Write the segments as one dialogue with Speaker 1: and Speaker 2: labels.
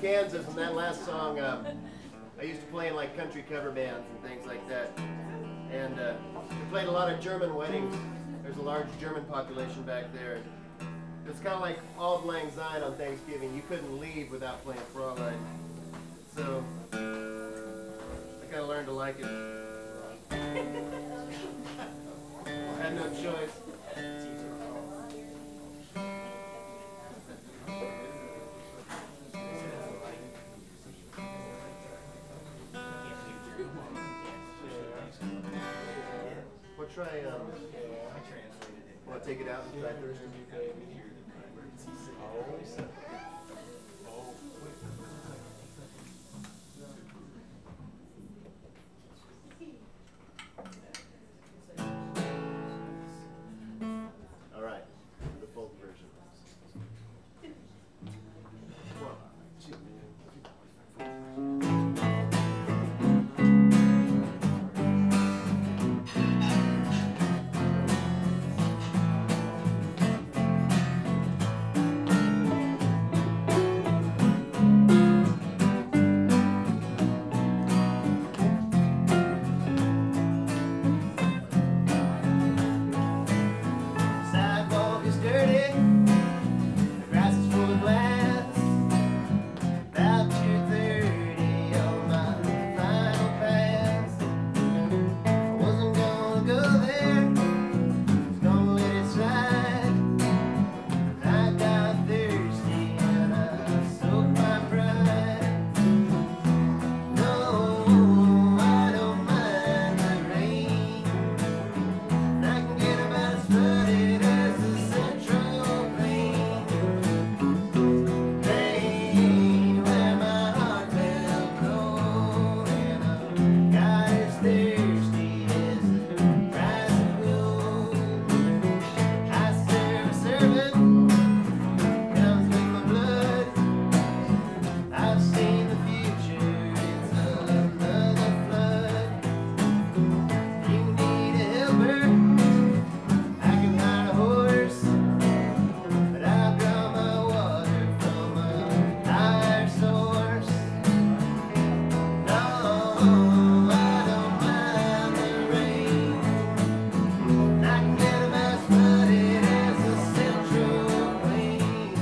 Speaker 1: Kansas, and that last song, I used to play in like country cover bands and things like that. And we played a lot of German weddings. There's a large German population back there. It's kind of like Auld Lang Syne on Thanksgiving. You couldn't leave without playing Fraulein. So I kind of learned to like it. I had no choice. We'll try, want to take it out and try first? All right, the full version. One, two, sidewalk is dirty, the grass is full of glass. About 2:30 on my final pass. I wasn't gonna go there, was gonna let it slide. I got thirsty and I soaked my pride. No, I don't mind the rain. I can get about as flooded as the Central Plain. Plain where my heart felt cold, and I got as thirsty as the price of gold. I serve it, comes with my blood. I've seen the future, it's another flood. You need a helper, I can ride a horse, but I draw my water from a higher source. No, I don't mind the rain. I can get about as flooded as the Central Plain.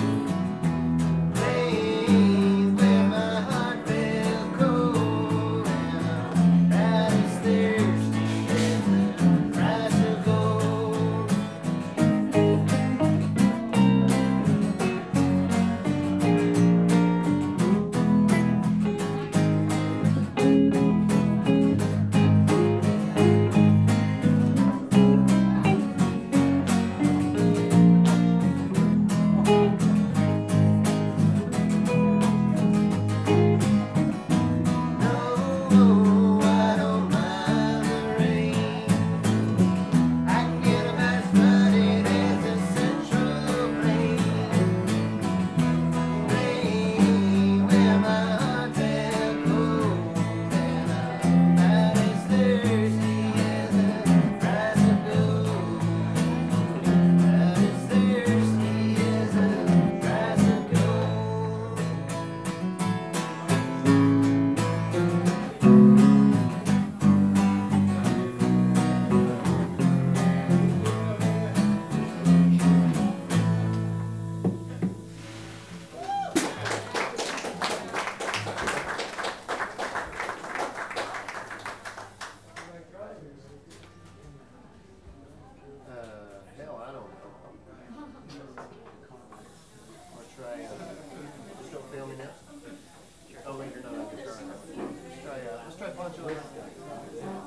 Speaker 1: Plains where my heart felt cold, and I'm about as thirsty as the price of gold. No, I don't mind the rain. I can get about as flooded as the Central Plain. Plain where my heart felt cold, and I'm about as thirsty as the price of gold. About as thirsty as the price of gold. Hell, I don't know. I'll try, just don't fail me now. Oh wait, you're not on guitar. Let's try Pancho.